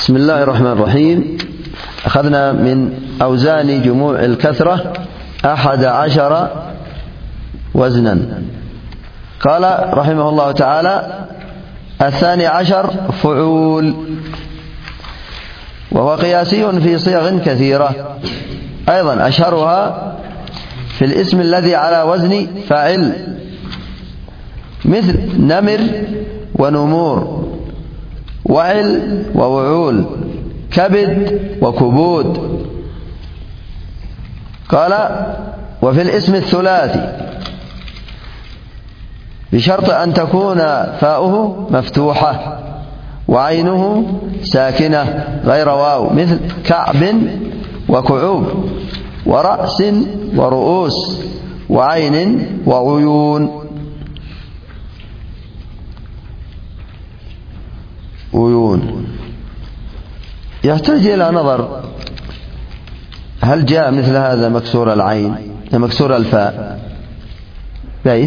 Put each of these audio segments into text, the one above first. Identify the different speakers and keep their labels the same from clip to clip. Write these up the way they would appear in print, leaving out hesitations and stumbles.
Speaker 1: بسم الله الرحمن الرحيم. أخذنا من أوزان جموع الكثرة 11 وزنا. قال رحمه الله تعالى: 12 فعول، وهو قياسي في صيغ كثيرة، أيضا أشهرها في الاسم الذي على وزن فاعل، مثل نمر ونمور، وعل ووعول، كبد وكبود. قال: وفي الاسم الثلاثي بشرط أن تكون فاؤه مفتوحة وعينه ساكنة غير واو، مثل كعب وكعوب، ورأس ورؤوس، وعين وعيون. يحتاج إلى نظر، هل جاء مثل هذا مكسور العين مكسور الفاء بيت؟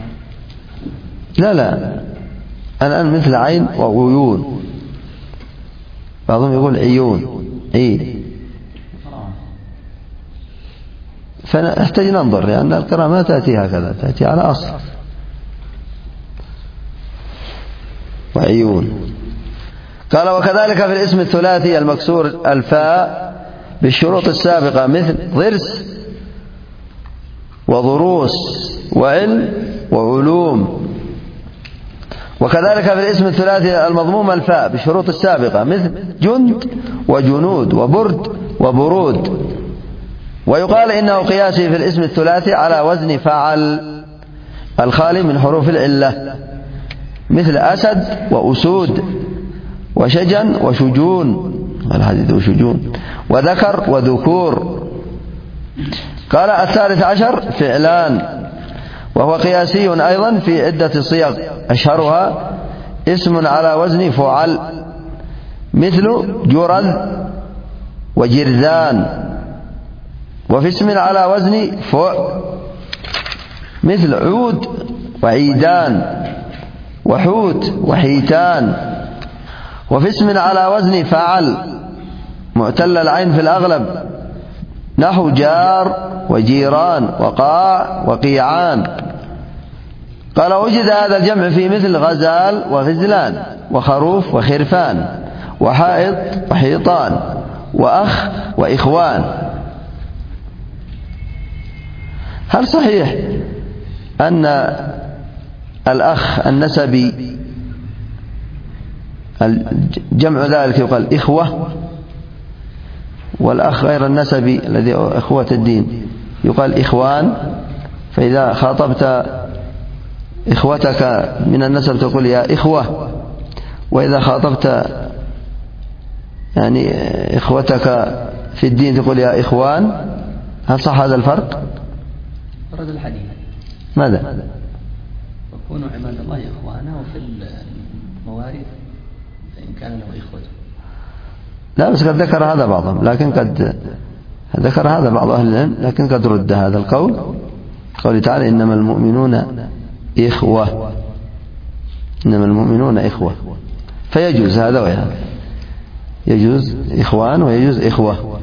Speaker 1: لا، الآن مثل عين وعيون، بعضهم يقول عيون فنحتاج ننظر، لأن القراءة ما تأتي هكذا، تأتي على أصل وعيون. قال: وكذلك في الاسم الثلاثي المكسور الفاء بالشروط السابقة، مثل ضرس وضروس وعلم وعلوم. وكذلك في الاسم الثلاثي المضموم الفاء بالشروط السابقة، مثل جند وجنود وبرد وبرود. ويقال إنه قياسي في الاسم الثلاثي على وزن فعل الخالي من حروف العلة، مثل أسد وأسود، وشجن وشجون، الحديد وشجون، وذكر وذكور. قال: 13 فعلان، وهو قياسي أيضا في عدة صيغ، أشهرها اسم على وزن فعل، مثل جرذ وجرذان. وفي اسم على وزن فع، مثل عود وعيدان، وحوت وحيتان. وفي اسم على وزن فعل معتل العين في الأغلب، نحو جار وجيران وقاع وقيعان. قال: وجد هذا الجمع في مثل غزال وغزلان، وخروف وخرفان، وحائط وحيطان، وأخ وإخوان. هل صحيح أن الأخ النسبي جمع ذلك يقال إخوة، والأخ غير النسبي الذي إخوة الدين يقال إخوان؟ فإذا خاطبت إخوتك من النسب تقول يا إخوة، وإذا خاطبت يعني إخوتك في الدين تقول يا إخوان. هل صح هذا الفرق؟
Speaker 2: ورد الحديث
Speaker 1: ماذا؟
Speaker 2: وكونوا عباد الله إخوانا، وفي المواريث فإن كان له إخوة.
Speaker 1: لا، بس قد ذكر هذا بعضهم، لكن قد ذكر هذا بعض أهل العلم، لكن قد رد هذا القول، قوله تعالى: إنما المؤمنون إخوة، إنما المؤمنون إخوة، فيجوز هذا وهذا، يجوز إخوان ويجوز إخوة.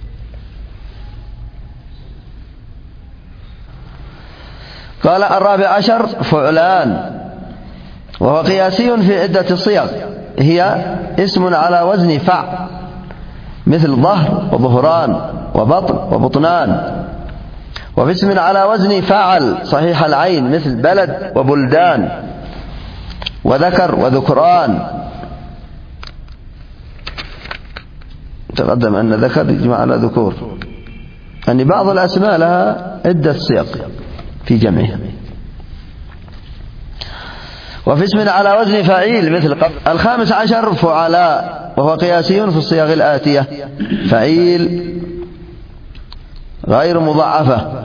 Speaker 1: قال: 14 فعلان، وهو قياسي في عدة صيغ، هي اسم على وزن فع، مثل ظهر وظهران وبطن وبطنان. وفي اسم على وزن فعل صحيح العين، مثل بلد وبلدان، وذكر وذكران. تقدم أن ذكر يجمع على ذكور، يعني بعض الأسماء لها عدة صيغ في جمعها. وفي اسم على وزن فعيل، مثل 15 فعلاء، وهو قياسي في الصيغ الآتية: فعيل غير مضاعفة،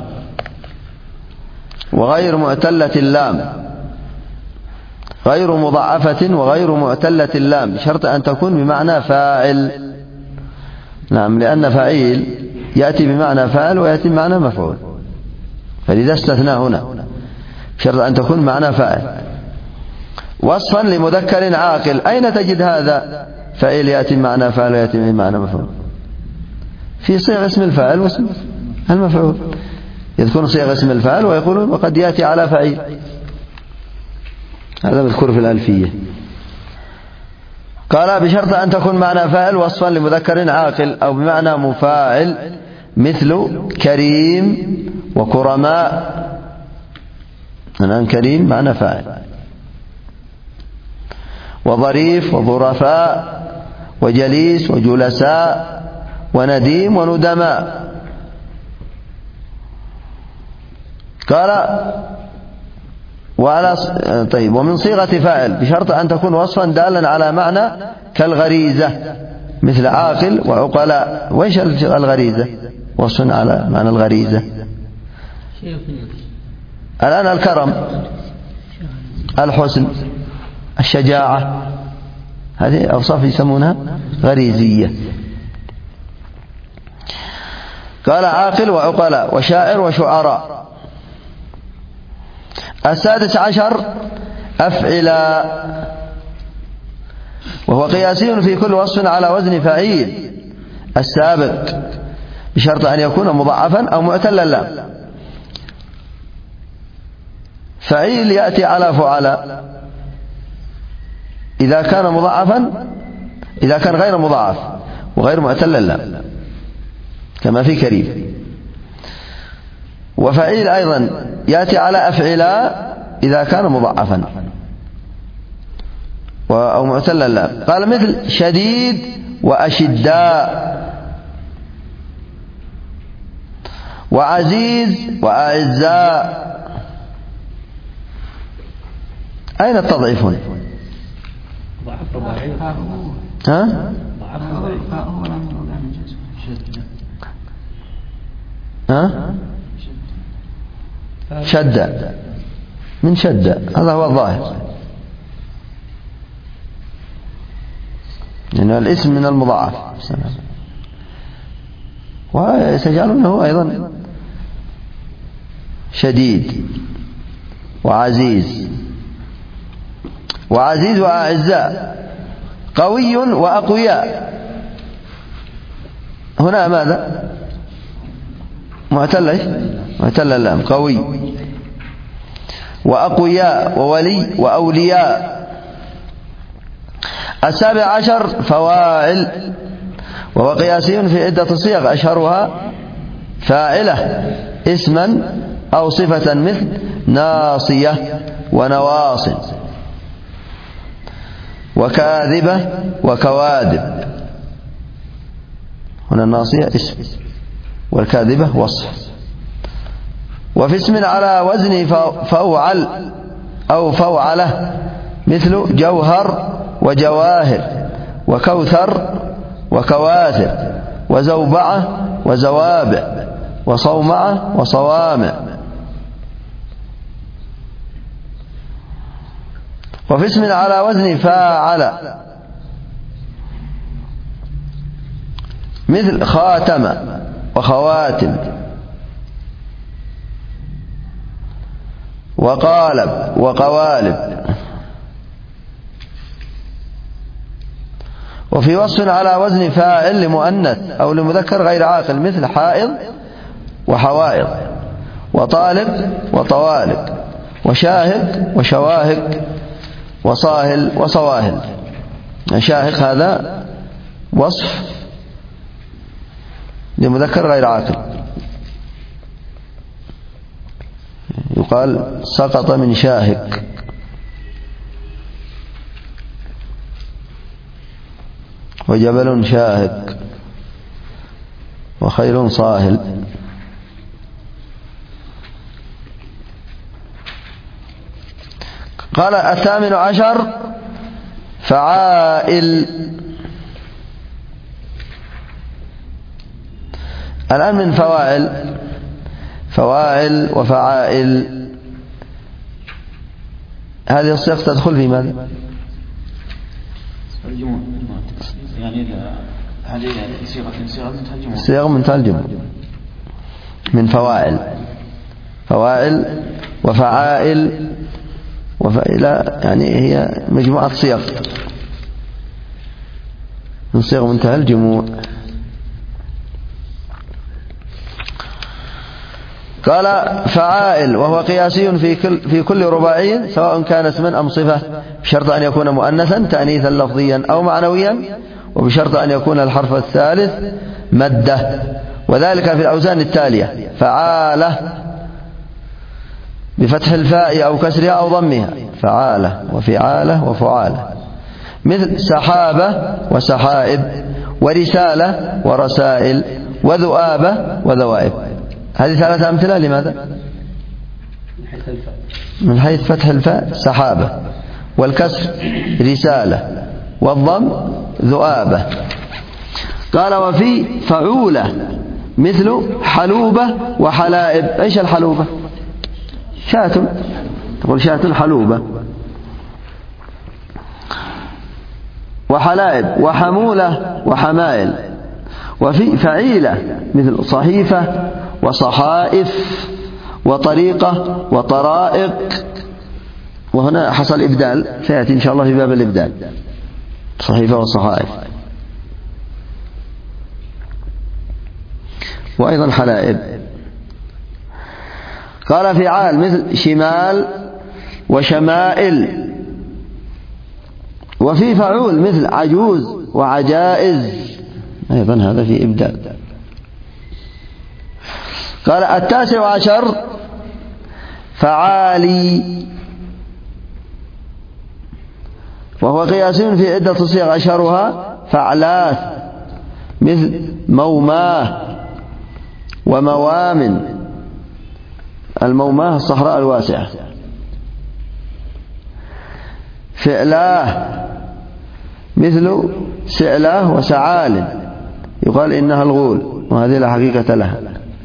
Speaker 1: وغير معتلة اللام، غير مضاعفة وغير معتلة اللام، بشرط أن تكون بمعنى فاعل. نعم، لأن فعيل يأتي بمعنى فاعل ويأتي بمعنى مفعول، فلذا استثنى هنا، بشرط أن تكون بمعنى فاعل. وصفا لمذكر عاقل. أين تجد هذا؟ فعيل يأتي بمعنى فاعل ويأتي بمعنى مفعول. في صيغ اسم الفاعل واسم المفعول، يذكرون صيغ اسم الفاعل ويقولون وقد يأتي على فعيل. هذا مذكور في الألفية. قال بشرط أن تكون معنى فاعل وصفا لمذكر عاقل أو بمعنى مفاعل مثل كريم وكرماء. الآن كريم معنى فاعل، وظريف وظرفاء وجليس وجلساء ونديم وندماء. قال طيب ومن صيغة فاعل بشرط أن تكون وصفا دالا على معنى كالغريزة مثل عاقل وعقلاء. وإيش الغريزة؟ وصف على معنى الغريزة. الآن الكرم، الحسن، الشجاعة، هذه أوصاف يسمونها غريزية. قال عاقل وعقلاء وشاعر وشعراء. 16 أفعلا، وهو قياسي في كل وصف على وزن فعيل السابق بشرط أن يكون مضاعفا أو معتل اللام. فعيل يأتي على فعلاء إذا كان مضاعفا، إذا كان غير مضاعف وغير معتل اللام كما في كريم. وفعيل أيضا يأتي على أفعلاء إذا كان مضاعفا أو معتل اللام. قال مثل شديد وأشداء وعزيز وأعزاء. أين التضعيف هنا؟ ها؟ ها؟ شد، من شد، هذا هو الظاهر، لأن الاسم من المضاعف. ويتجعلونه أيضا شديد وعزيز وأعزاء، قوي وأقوياء. هنا ماذا؟ معتل اللام، قوي وأقوياء وولي وأولياء. 17 فواعل، وهو قياسي في عدة صيغ أشهرها فاعلة اسما أو صفة مثل ناصية ونواصل وكاذبة وكواذب. هنا الناصية اسم والكاذبة وصف. وفي اسم على وزن فوعل أو فوعلة مثل جوهر وجواهر وكوثر وكواثر وزوبعة وزوابع وصومعة وصوامع. وفي اسم على وزن فاعل مثل خاتم وخواتم وقالب وقوالب. وفي وصف على وزن فاعل لمؤنث أو لمذكر غير عاقل مثل حائض وحوائض وطالب وطوالب وشاهد وشواهد وصاهل وصواهل. شاهق هذا وصف لمذكر غير عاقل، يقال سقط من شاهق. وجبل شاهق وخيل صاهل. قال 18 فعائل. الآن من فواعل وفعائل، هذه الصيغ تدخل في ماذا؟
Speaker 2: يعني هذه
Speaker 1: صيغ منتهى الجمع. من فواعل وفعائل وفائلة، يعني هي مجموعة صيغ. من صيغ منتهى الجموع. قال فعائل وهو قياسي في كل رباعي سواء كان اسما أم صفة، بشرط أن يكون مؤنثا تأنيثا لفظيا أو معنويا، وبشرط أن يكون الحرف الثالث مدة، وذلك في الأوزان التالية: فعالة بفتح الفاء أو كسرها أو ضمها، فعالة وفعالة وفعالة، مثل سحابة وسحائب، ورسالة ورسائل، وذؤابة وذوائب. هذه ثلاثة أمثلة. لماذا؟ من حيث فتح الفاء سحابة، والكسر رسالة، والضم ذؤابة. قال وفي فعولة مثل حلوبة وحلائب. ايش الحلوبة؟ شاة، تقول شاة حلوبة. وحلائب وحمولة وحمائل. وفي فعيلة مثل صحيفة وصحائف وطريقة وطرائق. وهنا حصل إبدال سيأتي إن شاء الله في باب الإبدال، صحيفة وصحائف. وأيضا حلائب. قال فعال مثل شمال وشمائل. وفي فعول مثل عجوز وعجائز، أيضا هذا في إبدال. قال 19 فعالي وهو قياس في عدة صيغ أشهرها فعلاث مثل موماه وموامن. الموماه الصحراء الواسعة. فعلاه مثل سعلاه وسعال، يقال إنها الغول وهذه لا حقيقة لها.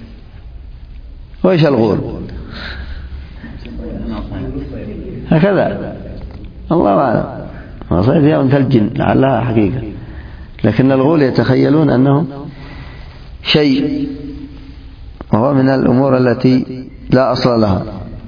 Speaker 1: وإيش الغول؟ هكذا الله أعلم، وصيد فيها مثل الجن لعلها حقيقة، لكن الغول يتخيلون أنه شيء، وهو من الأمور التي لا أصل لها،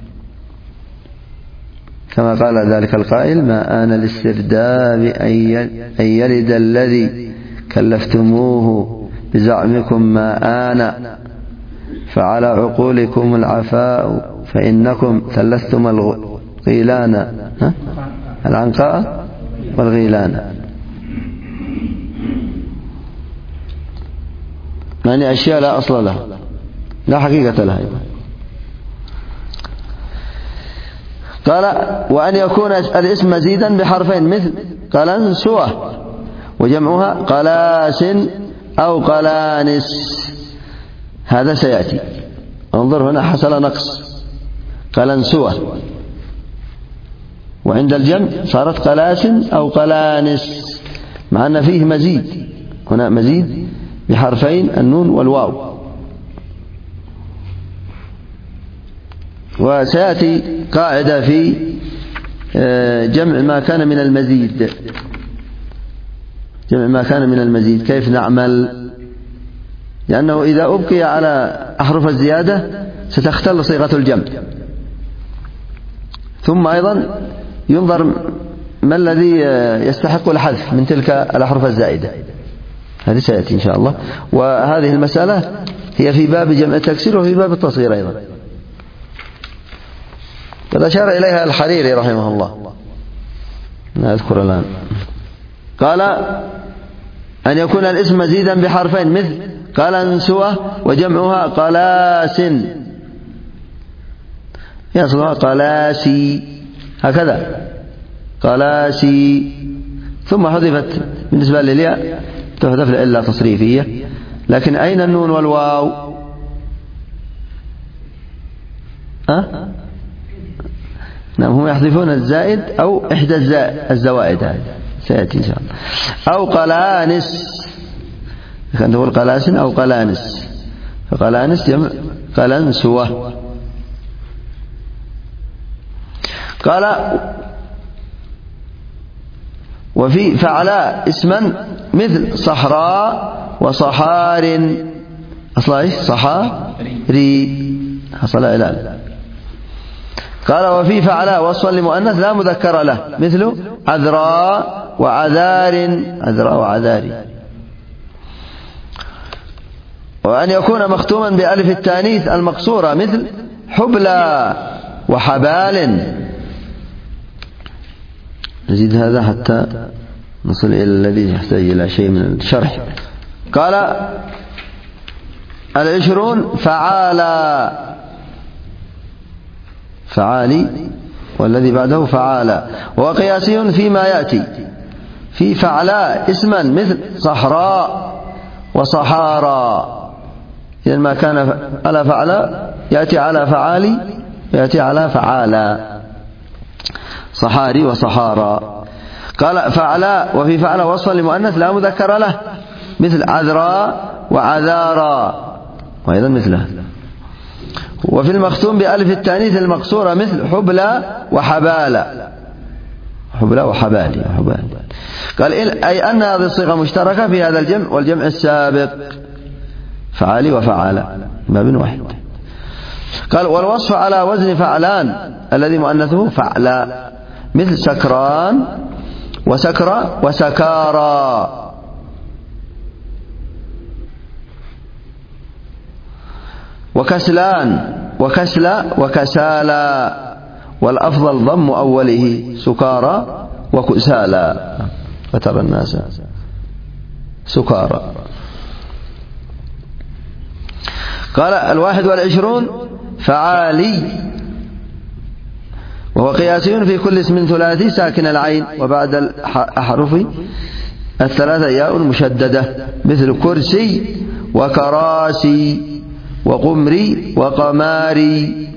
Speaker 1: كما قال ذلك القائل: ما آن الاسترداد أن يلد الذي كلفتموه بزعمكم، ما آن فعلى عقولكم العفاء، فإنكم ثلثتم الغيلان العنقاء والغيلان. يعني أشياء لا أصل لها، لا حقيقة لها. قال وأن يكون الاسم مزيدا بحرفين مثل قلنسوة وجمعها قلاس أو قلانس. هذا سيأتي. انظر هنا حصل نقص، قلنسوة، وعند الجمع صارت قلاس أو قلانس، مع أن فيه مزيد. هنا مزيد بحرفين النون والواو. وسيأتي قاعدة في جمع ما كان من المزيد، جمع ما كان من المزيد كيف نعمل، لأنه إذا أبقي على أحرف الزيادة ستختل صيغة الجمع. ثم أيضا ينظر ما الذي يستحق الحذف من تلك الأحرف الزائدة، هذه سيأتي إن شاء الله. وهذه المسألة هي في باب جمع التكسير وفي باب التصغير أيضا، قد أشار إليها الحريري رحمه الله، لا أذكر الآن. قال أن يكون الاسم مزيدا بحرفين مثل قلنسوة وجمعها قلاس، يصلها قلاسي، هكذا قلاسي. ثم حذفت بالنسبة للياء تحذف لإلا تصريفية، لكن أين النون والواو؟ نعم، هم يحذفون الزائد أو إحدى الزوائد، هذه سيأتي إن شاء الله. أو قلانس، كان تقول قلاس أو قلانس، فقلانس جمع قلنسوة. قال وفي فعلاء اسما مثل صحراء وصحار. أصلا إيش؟ صحاري، حصل إلال. قال وفي فعلاء وصفا لمؤنث لا مذكر له مثل عذراء وعذار، عذراء وعذاري، وأن يكون مختوما بألف التانيث المقصورة مثل حبلى وحبال. نزيد هذا حتى نصل إلى الذي يحتاج إلى شيء من الشرح. قال 20 فعالى، فعالي، والذي بعده فعالى. وقياسي فيما يأتي في فعلاء اسما مثل صحراء وصحارى. إذن ما كان على فعلاء يأتي على فعالي، يأتي على فعالى، صحاري وصحارى. قال فعلاء، وفي فعلاء وصفا لمؤنث لا مذكر له مثل عذراء وعذارى، وأيضا مثله. وفي المختوم بألف التانيث المقصورة مثل حبلى وحبالى، حبلى وحبالي وحبالي. قال أي أن هذه الصيغة مشتركة في هذا الجمع والجمع السابق، فعالي وفعالى، باب واحد. قال والوصف على وزن فعلان الذي مؤنثه فعلى مثل سكران وسكرى وسكارى. وكسلان وكسلى وكسالى، والأفضل ضم أوله سكارى وكسالى، فترى الناس سكارى. قال 21 فعالي، وهو قياسي في كل اسم ثلاثي ساكن العين وبعد الأحرف الثلاثة ياء مشددة مثل كرسي وكراسي وقمري وقماري.